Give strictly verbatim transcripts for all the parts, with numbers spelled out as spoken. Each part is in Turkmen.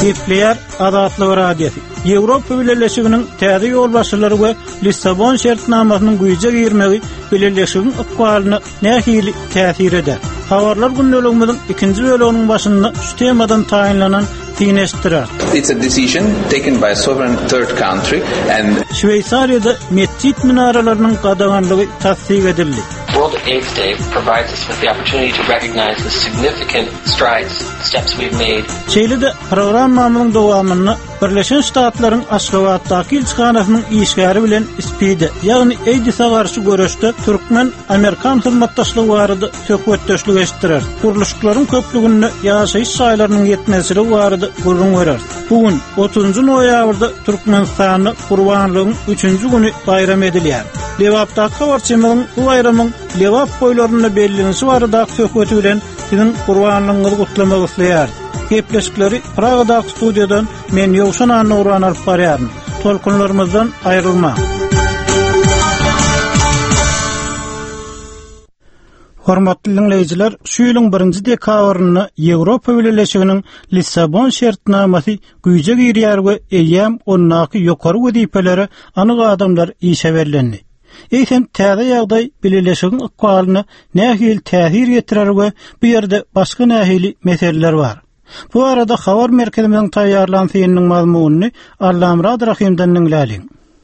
Nükleer Azatlyk Radiosu. Ýewropa Birleşiginiň täze ýolbaşçylary we Lissabon şertnamasynyň güýje girmegi birleşigiň ykbalyny nähili täsir eder. Habarlar gündöligimiziň ikinji bölüminiň başynda şu temadan taýinlanan tiňeşdirer. It's a decision taken by a sovereign third country and Şweýsariýada mescit minaralarynyň gadaganlygy tasdik edildi. World AIDS Day provides us with the opportunity to recognize the significant strides, steps we've made. Çeýlide programmamyň dowamyny Birleşen Ştatlaryň Aşgabatdaky ilçkanasynyň işgäri bilen ispide, ýagny AIDS-a garşy görüşde Türkmen Amerikan hyzmatdaşlygy barada söhbetdeşlik etdirer. Guruluşlaryň köplügünde ýaşaýyş şaýlarynyň ýetmezligi barada gurrun berer. Bugün otuzunçy noýabrda Türkmenistany Gurbanlygyň üçünçi güni bayram edilýär. Lewapdaky habarçymyň bu bayramyň Lewap boýlaryna bellenişi barada söhbeti bilen siziň Gurbanlygyňyzy gutlamak isleýär. Gepleşikleri Praga'da stüdyodan men Ýowşan Annuran alyp barýaryn. Tolkunlarymyzdan aýrylma. Hormatly dinleýijiler, şu ýylyň birinji dekabrynda Ýewropa Birleşiginiň Lissabon şertnamasy güýje girýär we eýýäm onnaky ýokary wezipeleri anyk adamlar işe berildi. Eýsen täze ýagdaý birleşigiň ykbalyny nähili täsir ýetirer we bu ýerde başga nähili meseleler bar. Bu arada habar merkezimiň taýýarlan fiýiliniň mazmunyny Allamrad Rahimden dinläliň.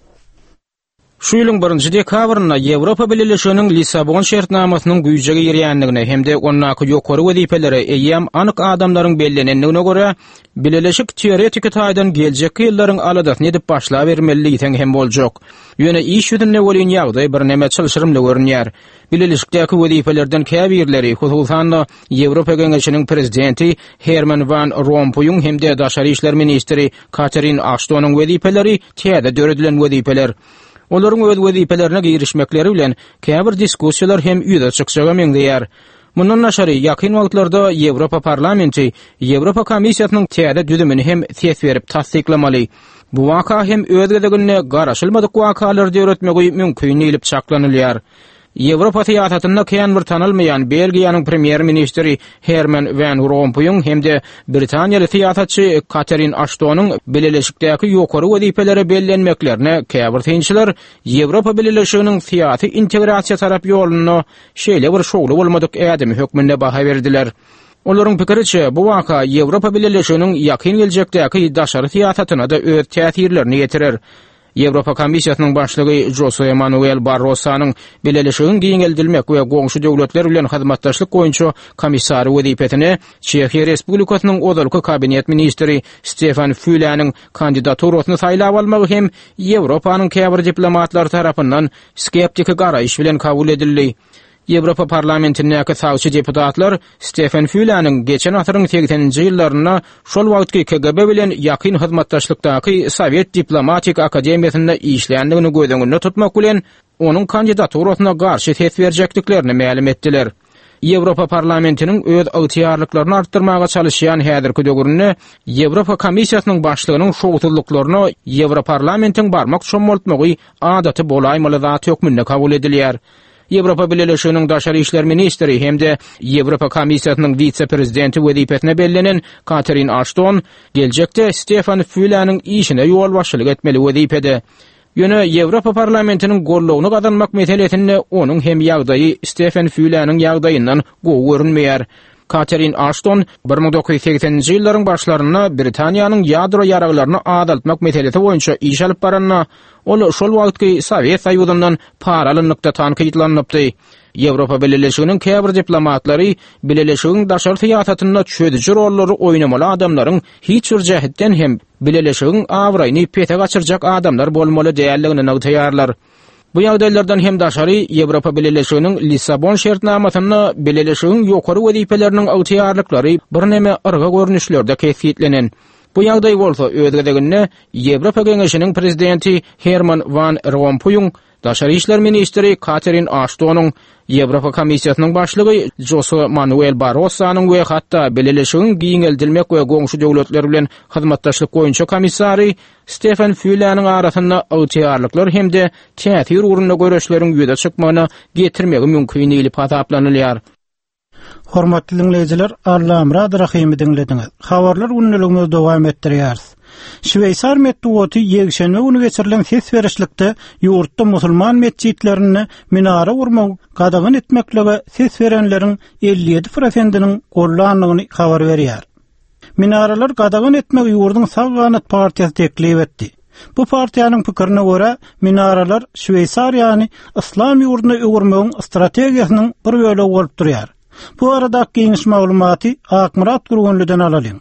Şu ýylyň birinji dekabrynda Ýewropa Birleşiginiň Lissabon şertnamasynyň güýje girýänligine hemde onnaky ýokary wezipeleri eýýäm anyk adamlaryň bellenenligine görä Birleşik teoretik taýdan geljek ýyllaryň aladasyny edip başla bermeligi teň hem boljak. Ýöne iş ýüzünde bolýan ýagdaý bir näme çylşyrymly görünýär. Birleşikdäki wezipelerden käbirleri, hususan Ýewropa Geňeşiniň prezidenti Herman Van Rompuyň hemde daşary işler ministri Catherine Ashton'yň wezipeleri täze döredilen wezipeler. Olaryň öz wezipelerine girişmekleri bilen käbir diskussiýalar hem ýüze çyksaga meňdeýär. Mundan naşary ýakyn wagtlarda Ýewropa parlamenti Ýewropa komissiýasynyň täze düzümini hem ses berip tasdiklamaly. Bu waka hem öz gezegine garaşylmadyk wakalar döretmegi mümkin edip çaklanylýar. Ýewropa siýasatynda kän bir tanylmaýan Belgiýanyň premier ministri Herman Van Rompuyň hemde Britaniýaly siýasatçy Catherine Ashton'yň Birleşikdäki ýokary wezipeleri bellenmeklerine käbir synçylar Ýewropa Birleşiginiň siýasy integrasiýa tarap ýoluny şeýle bir şogly bolmadyk ädemi hökmünde baha berdiler. Olaryň pikiriçe bu waka Ýewropa Birleşiginiň ýakyn geljekdäki daşary siýasatyna da öz täsirlerini ýetirer. Ýewropa Komissiýasynyň başlygy Jose Manuel Barroso'nyň Birleşigiň giňeldilmek we goňşy döwletler bilen hyzmatdaşlyk goýunça komissary wezipetine Çekiýa Respublikasynyň ozalky kabinet ministri Stefan Füle'niň kandidaturyny saýlap almagy hem Ýewropanyň käbir diplomatlary tarapyndan skeptik garaýyş bilen kabul edildi. Ýewropa parlamentindäki sagçy deputatlar Stefan Füle'niň geçen asyryň seksenji ýyllaryna şol wagtky K G B bilen ýakyn hyzmatdaşlykdaky Sowet diplomatik akademiýasynda işleýändigini göz tutmak bilen onuň kandidaturyna garşy ses berjekliklerini ma'lum etdiler. Ýewropa parlamentiniň öz agtyarlyklaryny artdyrmaga çalışýan häzirki döwürde Ýewropa Komissiýasynyň başlygynyň şowtullyklaryna Ýewropa parlamentiň barmak çomultmagy adaty bolaýmaly zat hökmünde kabul edilýär. Ýewropa Birleşiginiň daşary işler ministri hemde Ýewropa Komissiýasynyň vitse-prezidenti wezipetine bellenen Catherine Ashton geljekde Stefan Füle'niň işine ýol başçylyk etmeli wezipede. Ýöne Ýewropa parlamentiniň gollawyny gazanmak meselesinde onuň hem ýagdaýy Stefan Füle'niň ýagdaýyndan gowy görünmeýär. Catherine Ashton bir ming dokuz ýüz seksenji ýyllaryň başlaryna Britaniýanyň ýadro ýaraglaryny adaltmak meselesi boýunça iş alyp baranyna ol şol wagtky Sowet Soýuzyndan paralynlykda tanqidlanypdy. Ýewropa Birleşiginiň käbir diplomatlary Birleşigiň daşary siýasatynda çödüji rollary oýnamaly adamlaryň hiç bir jähetden hem Birleşigiň awraýyny pete gaçyrjak adamlar bolmaly däýerligini nägtäýärler. Bu ýagdaýlardan hem daşary Ýewropa Birleşiginiň Lissabon şertnamasyna Birleşigiň ýokary wezipeleriniň agtyarlyklary bir näme yrga görnüşlerde keýfiýetlenen. Bu ýagdaý bolsa öz gezegine Ýewropa Geňeşiniň prezidenti Herman Van Rompuyň daşary işler ministri Catherine Ashton'yň Ýewropa Komissiýasynyň başlygy Jose Manuel Barroso'nyň we hatda Birleşigiň giňeldilmek we goňşy döwletler bilen hyzmatdaşlyk goýunça komissary Stefan Füle'niň arasynda agtyarlyklar hemde täsir urunda görüşleriň ýüze çykmagyna getirmegi mümkin edip hasaplanylýar. Hormatly dinleyijiler, Allah'ım Rad Rahim'i dinlediňiz. Habarlar unnulygymyz dowam etdirýäris. Şweýsar medeniýeti ýegşenme uny geçirilen ses berişlikde ýurtda musulman mesjidlerini minara urmak, gadagyn etmekle ses berenleriň elli ýedi prosentiniň gollanlygyny habar berýär. Minaralar gadagyn etmek ýurduň Sağganat partiýasy teklip etdi. Bu partiýanyň pikirine görä, minaralar Şweýsar ýani İslam ýurduny öwürmegiň strategiýasynyň bir bölegi bolup durýar. Bu arada geniş maglumaty Akmurat Gurgunlydan alalyň.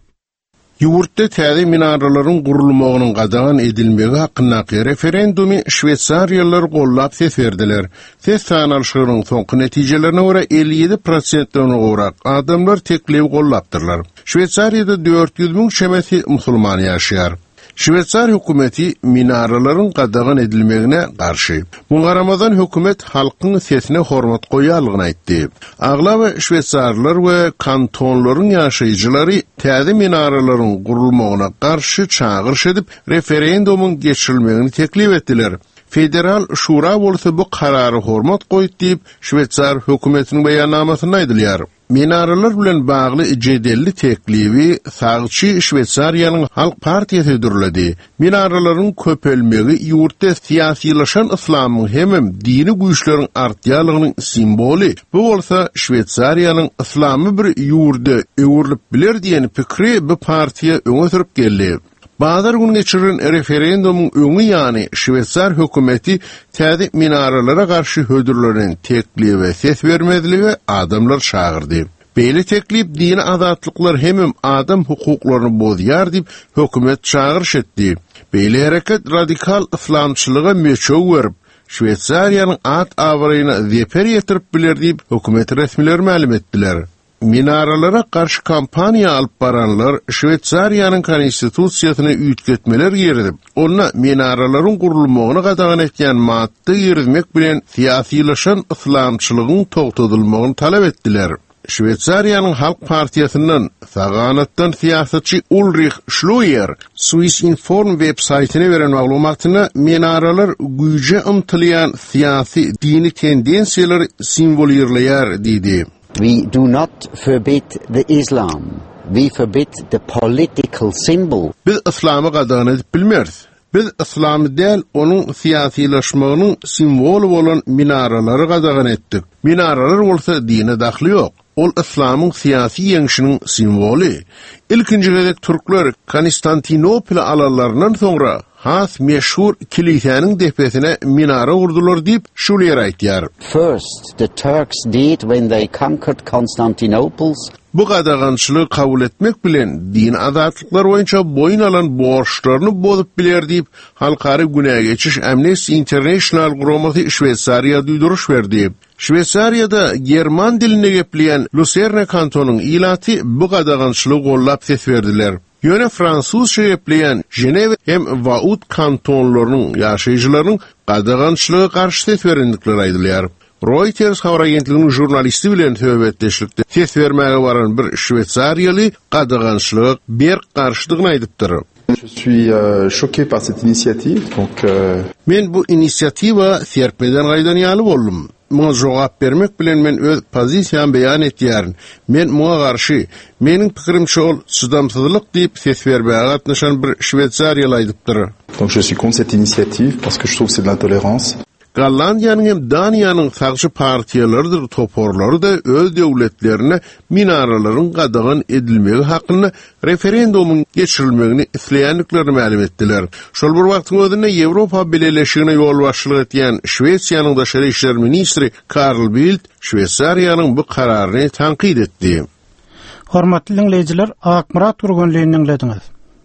Ýurtda täze minaralaryň gurulmagynyň gadagyn edilmegi hakyndaky referendumy Şweýsariýalar gollap ses berdiler. Ses sanalşygynyň soňky netijelerine görä elli ýedi prosentden gorak adamlar teklip gollapdyrlar. Şweýsariýada dört ýüz miň şemesi musulman ýaşaýar. Şweýsar hökümeti minaralaryň gadagyn edilmegine garşy. Muňa garamadan hökümet halkyň sesine hormat goýarlygyny aýtdy. Aglaby Şweýsarlar we kantonlaryň ýaşaýjylary täze minaralaryň gurulmagyna garşy çağırış edip referendumuň geçirilmegini teklip etdiler. Federal şura bolsa bu karary hormat goýup diýip Şweýsar hökümetiniň beýannamasyna aýdylýar. Minaralar bilen bagly jedelli teklibi sagçy Şweýsariýanyň Halk Partiýasy dürledi. Minaralaryň köpelmegi ýurtda siýasylaşan islamyň hemem dini güýçleriň artýanlygynyň simboly. Bu bolsa Şweýsariýanyň islamy bir ýurda öwürlip biler diýen pikri bu partiýa öňe sürüp geldi. Bazar gün geçirilen referendumuň öňü ýani Şweýsar hökümeti täze minaralara garşy hödürleriň teklibi ses bermediligi adamlar çağırdy. Beýle teklip dini azatlyklar hemem adam hukuklaryny bozýar diýip hökümet çağırış etdi. Beýle hereket radikal islamçylyga meçhul berip Şweýsariýanyň at awryna zeper ýetirip biler diýip hökümet resmileri ma'lum etdiler. Minaralara karşı kampanya alıp baranlar Şweýsariýanyň konstitusiýasyny üýtgetmeler ýerdip, onda minaraların gurulmagyny gadagyn etýän madda ýermek bilen siýasylaşan islamçylygyň togtadylmagyny talap etdiler. Şweýsariýanyň Halk Partiýasynyň Sağganatdan siýasatçy Ulrich Schluyer Swiss Inform web saytyna beren maglumatyna minaralar güýje ymtylýan siýasy dini tendensiýalar simbolizerleýär diýdi. We do not forbid the Islam. We forbid the political symbol. Biz İslamı gadagyn edip bilmeriz. Biz İslamı däl, onuň siýasylaşmagynyň simboly bolan minaralary gadagyn etdik. Minaralar bolsa dine dahly ýok. Ol İslamyň siýasy ýeňişiniň simboly. Ilkinji gedek türkler Konstantinopol alalaryndan soňra has meşhur kilisenin depesine minara urdular diýip şuler aýtýar. First, the Turks did when they conquered Constantinople. Bu gadagançylygy kabul etmek bilen din azatlyklar boýunça boyun alan borçlaryny bozup biler diýip halkary günäge geçiş Amnesty International guramaty Şweýsariýa duýduruş berdi. Şweýsariýada german dilini gepleýän Lucerne kantonunyň ilaty bu gadagançylygy gollap ses berdiler. Ýöne fransuzça gepleýän Ženew hem Vaud kantonlarynyň ýaşaýjylarynyň gadagançylygy garşy ses berendikleri aýdylýar. Reuters habar agentliginiň jurnalisti bilen töhbetdeşlikde ses bermäge baran bir Şweýsariýaly gadagançylygy ber garşydygyny aýdypdyr. Je suis euh, choqué par cette initiative. Donc euh... Men bu inisiatiwa serpeden gaýdan ýaly boldum. Muňa jogap bermek bilen men öz pozisiýamy beýan etýärin. Men muňa garşy, meniň pikirimçe ol çydamsyzlyk diýip ses bermäge gatnaşan bir Şweýsariýaly aýdypdyr. Donc je suis contre cette initiative parce que je trouve que c'est de l'intolérance. Gollandiýanyň hem Daniýanyň sagçy partiýalarydyr toporlary da öz döwletlerine minaralaryň gadagyn edilmegi hakyna referendumuň geçirilmegini isleýänliklerini ma'lum etdiler. Şol bir wagtyň özünde Ýewropa Birleşigine ýol başçylyk etýän Şweýsiýanyň daşary işler ministri Karl Bildt Şweýsariýanyň bu kararyny tanqid etdi. Hormatly dinleyijiler, Akmurat Gurgunlyny dinlediňiz.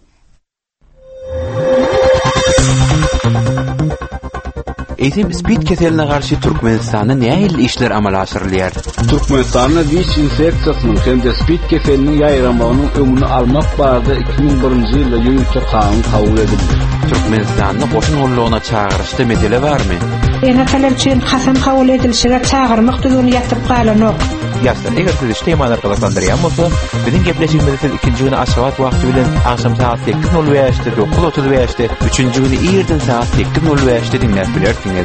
Eýsem spid keseline garşy Türkmenistanda nähil işler amal aşyrylýar? Türkmenistanda wiş infeksiýasynyň hem-de spid keseliniň ýaýramagynyň öňüni almak barada iki ming birinji ýylda ýürütjek kanun kabul edildi. Türkmenistanda goşun gollugyna çağırışda mesele barmy? Ene talepçiň hasam kabul edilişine çağırmak düzgün ýatyp galanok. Ýa-da eger siz iştemalar galaklandyrýan bolsa, biziň gepleşigimiz ikinji güni aşgabat wagty bilen akşam saat sekiz nol beşde, dokuz otuz beşde, üçünji güni ýerden saat sekiz nol beşde dinläp bilersiňiz.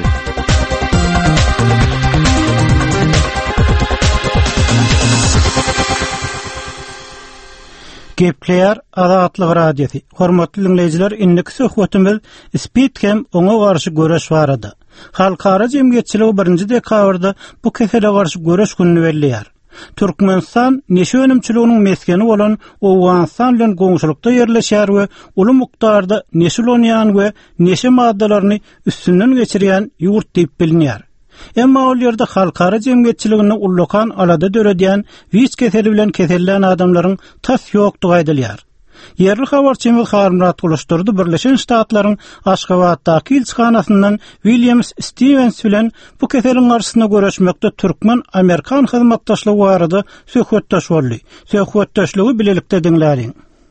Gepleyer Azatlyk radiosi. Hormatly dinleyijiler, indiki söhbetimiz Speedcam oňa garşy göreş barady. Halkara jemgyýetçiligi birinji dekabrda bu kesele garşy göreş gününi belliýär. Türkmenistan neşe önümçiliğinin meskeni olan Owganistan bilen goňşulykda ýerleşýär we uly mukdarda neşil onýan we neşe maddalaryny üstünden geçirýän ýurt diýip bilinýär. Emma ol ýerde halkara jemgyýetçiligini ullukan alada döredýän wiç keseli bilen kesellän adamlaryň tas ýokdugy aýdylýar. Yerli habarçymyz Harmrat ulaşdyrdy. Birleşen Ştatlaryň Aşgabatdaky ilçihanasyndan Williams Stevens bilen bu keselin garşysyna görüşmekde Türkmen Amerikan hyzmatdaşlygy barada söhbetdeş boldy. Söhbetdeşligi bilelikde diňläriň.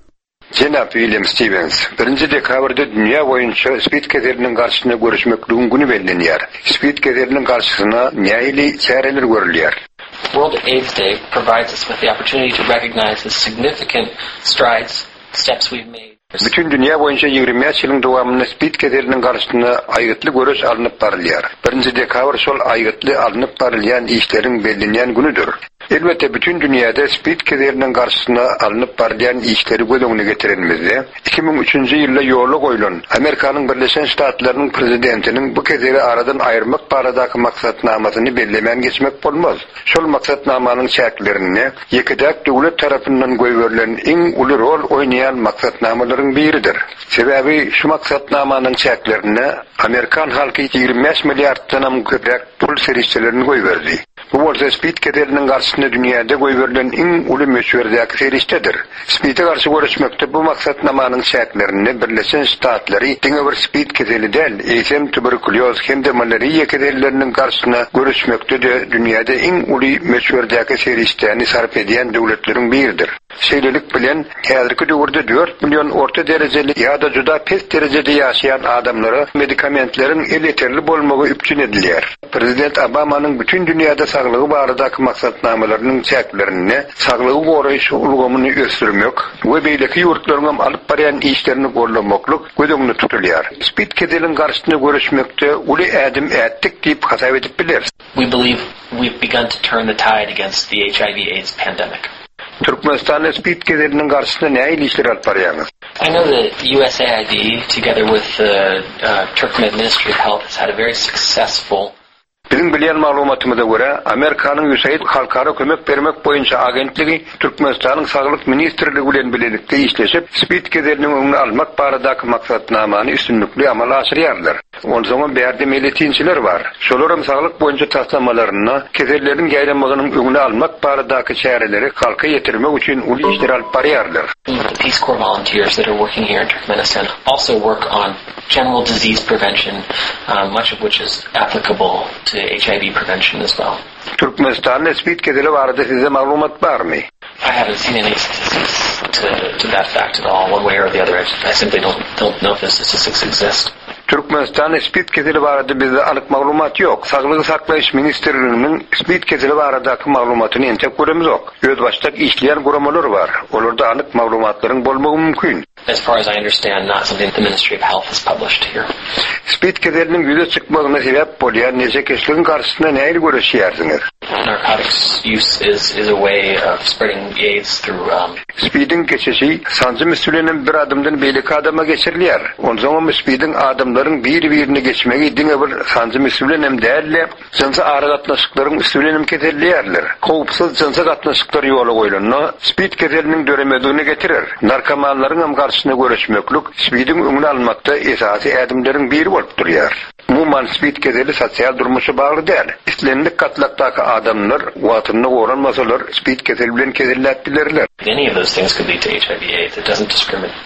Jenap William Stevens, birinji dekabrda dünýä boýunça speed keseliniň garşysyna görüşmekligiň güni bellenýär. Speed keseliniň garşysyna näili çäreler görülýär. World AIDS Day provides us with the opportunity to recognize the significant strides, steps we've made. Bütün dünýä boýunça ýygrimi ýylyň dowamında speed keseliniň garşysyna aýgytly görüş alınıp barylýar. birinji dekabr şol aýgytly alınıp barylýan işleriň bellenýän günüdür. Elbette bütün dünyada speed keseliniň garşysyna alınıp barylýan işleri göz öňüne getirilmezde. iki bin üçünji ýylda ýola goýulan Amerikanyň Birleşen Ştatlarynyň prezidentiniň bu keseli aradan aýyrmak baradaky maksatnamasyny bellemän geçmek bolmaz. Şol maksatnamanyň şäklerini ýekidäk döwlet tarapyndan goýberilen iň uly rol oýnaýan maksatnamalaryň biridir. Sebäbi şu maksatnamanyň şäklerini Amerikan halky ýygrimi beş milliarddan köprek pul serişçilerini goýberdi. Bu bolsa speed keseliniň garşysyna dünýäde goýberilen iň uly meşhurdäki serişdedir. Speed'e garşy görüşmekde bu maksatnamanyň şäklerini Birleşen Ştatlary diňe bir speed keseli däl, eýsem tuberkulyoz hem de malariýa keselleriniň garşysyna görüşmekde de dünýäde iň uly meşhurdäki serişdäni sarp edýän döwletleriň biridir. Şeýlelik bilen häzirki döwürde dört milyon orta derejeli ýa-da juda pes derejede ýaşaýan adamlara medikamentleriň el yeterli bolmagy üpçün edilýär. Prezident Obamanyň bütün dünýäde saglygy baradaky maksatnamalarynyň çäklerini saglygy goraýyş ulgamyny ösdürmek we beýleki ýurtlaryň alyp barýan işlerini gollamaklyk göz öňünde tutulýar. Speed keseliniň garşysyna görüşmekde uly ädim ätdik diýip hasap edip biler. We believe we've begun to turn the tide against the H I V AIDS pandemic. Türkmenistan'da speed keseliniň garşysyna näme işler alyp barýarsyňyz? I know that U S A I D, together with the uh, Turkmen Ministry of Health, has had a very successful. Bizim bilýän maglumatymyza görä, Amerikanyň U S A I D halkara kömek bermek boýunça agentligi Türkmenistanyň saglyk ministrligi bilen birlikde işleşip, speed keseliniň öňüni almak baradaky maksatnamany üstünlikli amal aşyrýarlar. Onsoň berde meletinçiler bar. Şolaryň saglyk boýunça taslamalaryny, keselleriň gaýramagynyň öňüni almak baradaky çäreleri halka ýetirmek üçin uly işler alyp barýarlar. The Peace Corps volunteers that are working here in Turkmenistan also work on general disease prevention, um, much of which is applicable to H I V prevention as well. Türkmenistan'da speed keseli barada size maglumat barmy? I haven't seen any statistics to, to that fact at all, one way or the other. I, I simply don't, don't know if the statistics exist. Türkmenistan speed keseli barada bizde alyk maglumat ýok. Saglygy saklaýyş ministrliginiň speed keseli baradaky maglumatyny entek göremiz ok. Öz başdak işleýän guramalar bar. Olarda alyk maglumatlaryň bolmagy mümkin. As far as I understand, not something the Ministry of Health has published here. Speed keseliniň ýüze çykmagyna sebäp bolýan neje keseliň garşysyna näme görüşýärsiňiz? Narcotics use is is a way of spreading AIDS through um speedin geçişi sancı mesulenen bir adamdan beýleki adama geçirilýär. Onsoň speedin adamlaryň bir-birini geçmegi diňe bir sancı mesulenem dälle, jynsa ara gatnaşyklaryň mesulenem keselýärler. Kowpsuz jynsa gatnaşyklary ýola goýulanda speed keseliniň döremedigine getirir. Narkomanlaryň hem garşysyna görüşmeklik speedin öňüni almakda esasy ädimleriň biri bolup durýar. Umuman speed keseli sosial durmuşa bagly däl. İslendik katlakdaky adamlar watyny goranmasalar speed keseli bilen keselläpdilerler. Any of those things could lead to H I V AIDS. It doesn't discriminate.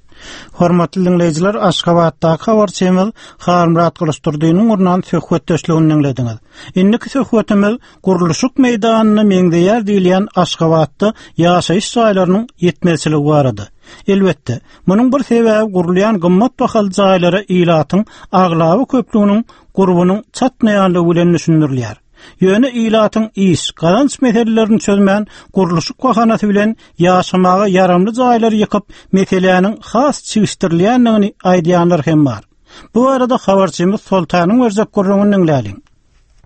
Hormatly dinleyijiler, Aşgabatdaky habarçymyz Harmrat Gülüşdürdiňiň urnan söhbetdeşligini dinlediňiz. Indiki söhbetimiz guruluşyk meýdanyny meňdeýär diýilýän Aşgabatda ýaşaýyş jaýlarynyň ýetmezçiligi barady. Elbetde, munyň bir sebäbi gurulýan gymmat bahaly jaýlara ilatyň aglaby köpliginiň gurbunyň çatmaýanlygy bilen düşündirilýär. Ýöne ilatyň iş, galanç meselelerini çözmän guruluşyk bahanasy bilen ýaşamaga yaramly jaýlar ýykyp meselelerini has çygyşdyrilýändigini aýdýanlar hem bar. Bu arada habarçymyz Sultanyň Werzek gurrungyň dinläliň.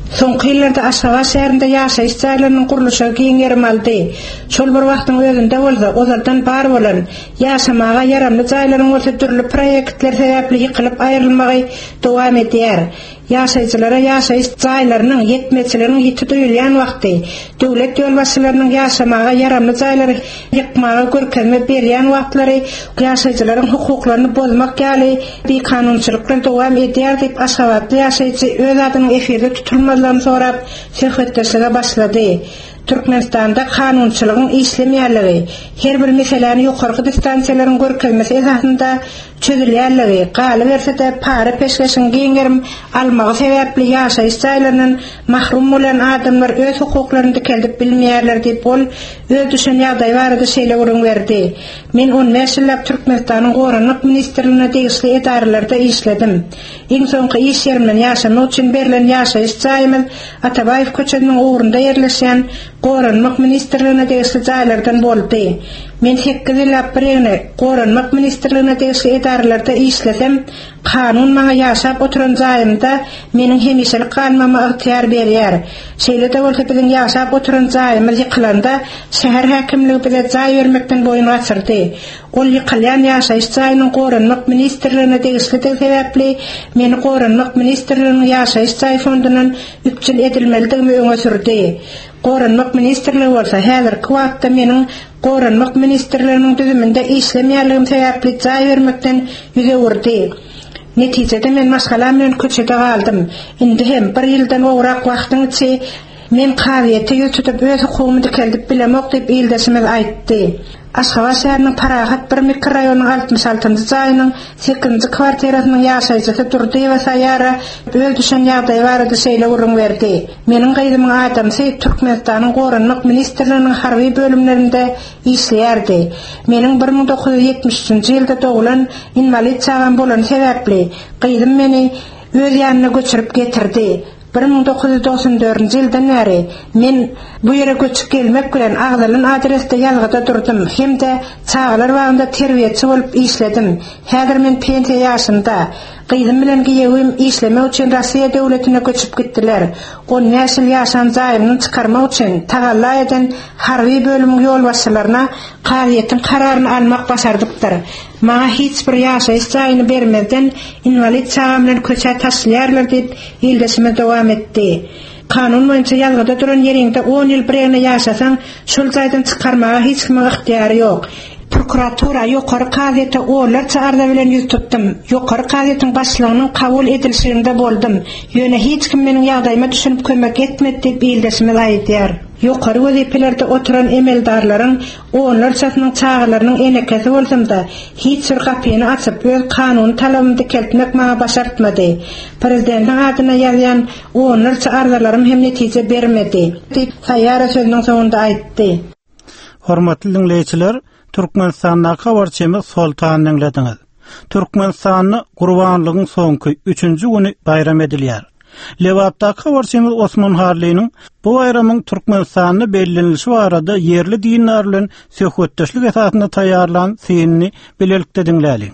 Soňky ýyllarda Aşgabat şäherinde ýaşaýyş jaýlarynyň gurulşy giňerim aldy. Şol bir wagtyň özünde bolsa, ozardan bar bolan ýaşamaga yaramly jaýlaryň bolsa türlü proýektler sebäpli ýykylyp aýrylmagy dowam edýär. Ýaşaýjylara ýaşaýyş jaýlarynyň ýetmejçileriniň ýeti duýulýan wagty, döwlet ýol başçylarynyň ýaşamaga yaramly jaýlary ýykmaga görkezme berýän wagtlary ýaşaýjylaryň hukuklaryny bozmak ýaly bir kanunçylyklar dowam edýär diýip Aşgabatly ýaşaýjy öz adyny efirde tutulmadan sorap söhbetleşige başlady. Türkmenistanda kanunçylygyň işlemýärligi, her bir meseleni ýokarky distansiýalaryň görkezmesi esasynda çözülýärligi, galy bersede para peşkeşiň giňerim almagy sebäpli ýaşaýyş jaýlarynyň mahrum bolan adamlar öz hukuklaryny keldip bilmeýärler diýip bol öz düşen ýagdaý barada şeýle görüň berdi. Men on beş ýyllap Türkmenistanyň Goranlyk ministrligine degişli edarelerinde işledim. Iň soňky iş yerimden ýaşamak üçin berilen ýaşaýyş jaýymyz Atabaýew köçeniň ugrunda ýerleşýän Goranlyk ministrligine degişli jaýlardan boldy. Men sekiz ýyllap birine Goranlyk ministrligine degişli edarelerinde işlesem, kanun maňa ýaşap oturan jaýymda meniň hemişelik kalmama ygtyýar berýär. Şeýle de bolsa biziň ýaşap oturan jaýymyz ýykylanda şäher häkimligi bilen jaý bermekden boyun gaçyrdy. Ol ýykylýan ýaşaýyş jaýynyň Goranlyk ministrligine degişli sebäpli meni Goranlyk ministrliginiň ýaşaýyş jaý fondunyň üpçül edilmeligini öňe sürdi. Goranlyk ministrligi bolsa häzirki wagtda meniň Goranlyk ministrliginiň düzüminde işlemýärligim sebäpli jaý bermekden ýüze urdy. Netijede men maşgalar bilen köçede galdym. Indi hem bir ýyldan owrak wagtyň içi men kawiýete ýutup öz hukugymy keldip bilemek diýip ýyldasymyz aýtdy. Aşgabat şäheriniň Parahat bir mikroraýonyň altymyş altynjy jaýynyň sekizinji kwartirasynyň ýaşaýjysy durdy we saýara öz düşen ýagdaý barada şeýle urun berdi. Meniň gaýdymyň adamsy Türkmenistanyň Goranlyk ministrliginiň harby bölümlerinde işleýärdi. Meniň bir ming dokuz ýuz ýetmişinji ýylda doglan invalid çağam bolan sebäpli gaýdym meni öz ýanyna göçürip getirdi. bir ming dokuz ýuz doksan dördünji ýyldan bäri men bu ýere göçüp gelmek bilen Agdalyň adresde ýazgyda durdum. Hemde çağlar wagtynda terbiýetçi bolup işledim. Häzir men pensiýa ýaşynda. Gyýdym bilen giýewim işlemek üçin Russiýa döwletine göçüp gitdiler. on beş ýyl ýaşan jaýymyny çykarmak üçin tagalla eden harby bölüm ýol başçylaryna kawiýetiň kararyny almak başardypdyr. Maňa hiç bir ýaşaýyş jaýyny bermeden invalid çağam bilen köçe taşlaýarlar diýip ýyldasmy dowam etdi. Kanun boýunça ýazgyda duran ýeriňde on ýyl birine ýaşasaň, şol jaýdan çykarmaga hiç kime ygtyýary ýok. Prokuratura ýokary gazetde olar çağırda bilen ýüz tutdum. Ýokary gazetin başlygynyň kabul edilişinde boldum. Ýöne hiç kim meniň ýagdaýyma düşünip kömek etmedi diýip ýyldasmy aýtýar. Ýokary wezipelerde oturan emeldarlaryň onlar çatynyň çağlarynyň enekesi bolsam-da hiç bir gapyny açyp öz kanun talabymdy keltmek maňa başartmady. Prezidentiň adyna ýazýan onlar çağlarlarym hem netije bermedi diýip saýara sözüniň sonunda aýtdy. Hormatly dinleýijiler, Türkmenistanyň habarçymy Soltan dinlediňiz. Türkmenistanyň Gurbanlygyň soňky üçünji güni bayram edilýär. Lewapda habarçymyz Osman Harlynyň bu bayramyň Türkmenistanyň bellenilişi barada yerli dinler bilen söhbetdeşlik esasynda taýýarlan synny bilelikde dinläliň.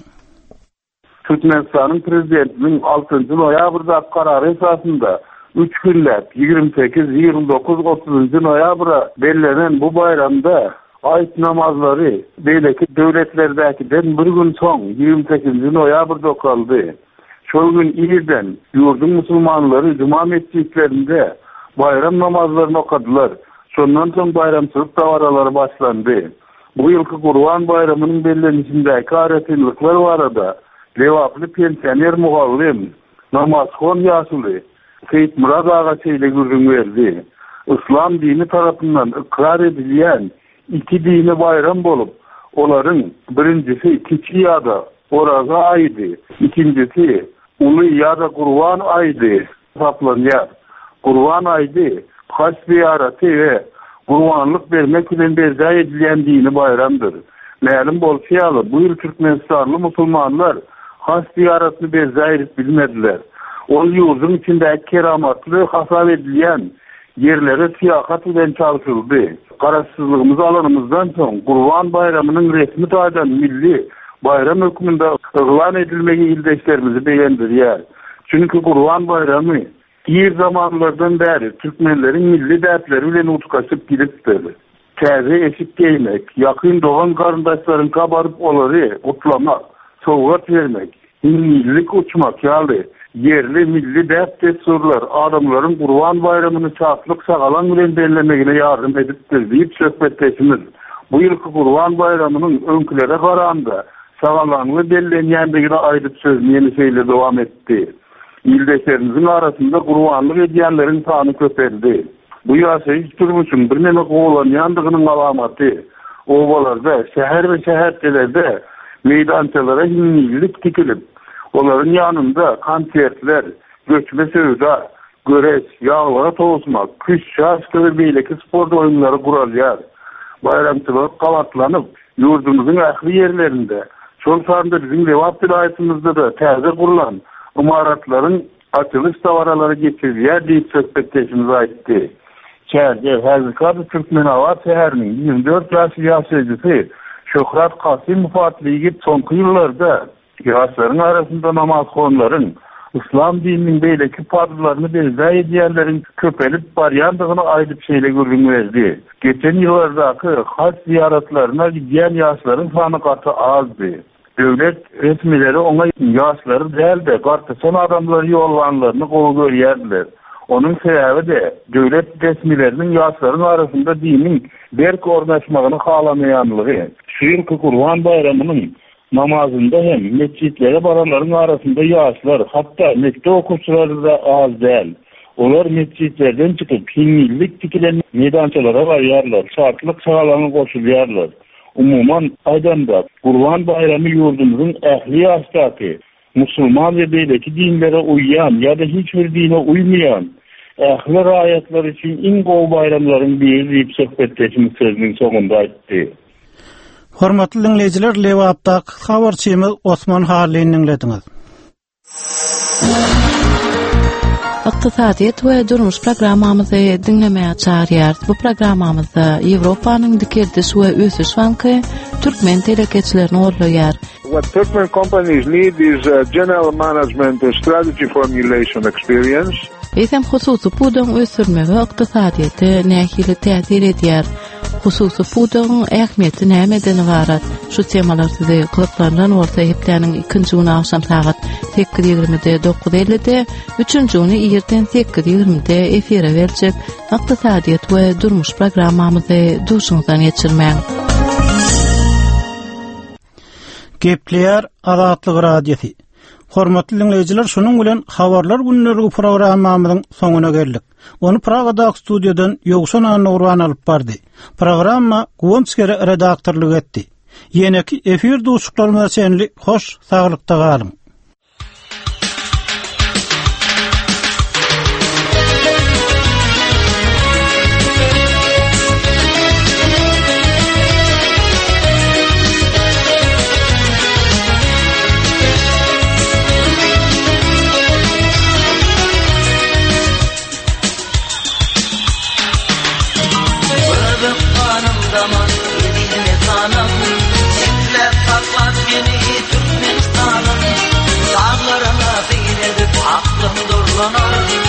Türkmenistanyň prezidentiniň altynjy noýabrda karary esasynda üç günläp ýigirme sekiz, ýigirme dokuz, otuzunjy noýabra bellenen bu bayramda ayet namazları beýleki döwletlerdäkiden bir gün soň ýigirme sekizinji noýabrda okaldy. Şol gün ýerden ýurdun musulmanlary cuma mescitlerinde bayram namazlaryny okadylar. Şondan soň bayramçylyk dawaralary başlandy. Bu ýylky Gurban bayramynyň bellenişindäki aratylyklary barada lewaply pensioner mugallim Namazxon ýaşuly Seyit Murad aga şeýle görüň berdi. İslam dini tarapyndan ikrar edilýän iki dini bayram bolup, olaryň birincisi kiçi ýa-da Oraza aýdy, ikincisi Uly ýa-da Gurban aýdy hesaplanýar. Gurban aýdy haç ziýaraty we gurbanlyk bermek bilen berda edilýän dini bayramdyr. Mälim bolsaýaly bu ýyl Türkmenistanly musulmanlar haç ziýaratyny berda edip bilmediler. Ol ýurdun içindäki keramatly hasap edilýän yerlere siyahat bilen çalışyldy. Garaşsyzlygymyz alanymyzdan soň Gurban bayramynyň resmi taýdan milli bayram hökmünde ýylan edilmegi ýyldaşlarymyzy beýendirýär. Çünki Gurban bayramy Bir zamanlardan beri Türkmenlerin milli dertleri bilen utkaşıp gidipdir. Täze eşik giymek, yakın doğan karındaşların kabarıp oları otlamak, soğuk vermek, millik uçmak yalı, yerli milli dert desurlar, adamların Kurban Bayramını çatlık sağalan bilen bellemegine yardım edipdir deyip söhbetleşimiz. Bu yılki Kurban Bayramının önkülere karağında sağalanlı bellenyendigine aydıp sözünü şeyle devam etti. İldeşlerimizin arasında kurbanlık ediyenlerin tanı köperdi. Bu yaşayış durmuşun bir neme koğulanıyandığının alamatı. Ovalarda, şehir ve şehircelerde meydançalara hinnillik dikilip, onların yanında konsertler, göçme sövda, göreş, yağlara toğusmak, kış şaşkı ve beyleki spor oyunları kuralıyar. Bayramçılık kavatlanıp, yurdumuzun ahli yerlerinde, çol sarında bizim Levap vilayetimizde de taze kurulan imaratların açılış davaraları geçirdiler deyip söhbetleşimize aitti. Şehirde Hazırkadı Türkmen Hava Seherinin yirmi dört yaşı yaşayıcısı Şöhrat Kasim Fatih Yiğit sonki yıllarda yaşların arasında namaz konuların İslam dininin beyleki padırlarını bezda ediyenlerin köpelip baryandığını aydıp şeyle görünmezdi. Geçen yıllardaki hac ziyaretlerine gidiyen yaşların sanı katı azdı. Devlet resmileri ona yaşları değil de kartı son adamları yollanlarını kolu görüyordular. Onun sebebi de devlet resmilerinin yaşların arasında dinin berk ornaşmağını sağlamayanlığı. Şu yılki Kurban Bayramının namazında hem mescitlere baranların arasında yaşlar, hatta mektep okuşçuları da az değil. Onlar mescitlerden çıkıp hinnillik dikilen meydançalara varıyarlar, şartlık sağlamı koşuluyorlar. Umuman aydanda Kurban Bayramı yurdumuzun ehli ashtaki, Müslüman ve beyleki dinlere uyyan ya da hiçbir dine uymayan ehli rayetler için in gol bayramların bir deyip söhbetleşimiz sözünün sonunda etti. Hormatly dinleyijiler, Lewapda habarçymyz Osman Harlyny dinlediniz. Iqtisadiyet we durmuş programmamyzy dinlemäge çağırýar. Bu programmamyzda Ýewropanyň dikildiş we ösüş banky türkmen telekeçilerini gorlaýar. What Turkmen companies need is a general management and strategy formulation experience. Eýsem hususy pudyň ösürme we iqtisadiýete nähili täsir edýär. Hususy pudyň ähmiýeti nämeden ibarat? Şu temalar size kılıklarından olsa heplerinin ikinci günü akşam saat sekiz ýigrimide dokuz ellide, üçüncü günü ýerden sekiz ýigrimide efire berjek iqtisadiýet we durmuş programmamyzy duşuňdan geçirmäň. Gepleýär Azatlyk Radiosi. Hormatly dinleyijiler, şonuň bilen habarlar günlerigi programmamyzyň soňuna geldik. Onu Pragada studiodan Ýogşan Anurwan alyp bardy. Programma Gonskere redaktorlyk etdi. Ýeneki efir duşuklarına senli hoş saglykda galyň. Aklım durlanar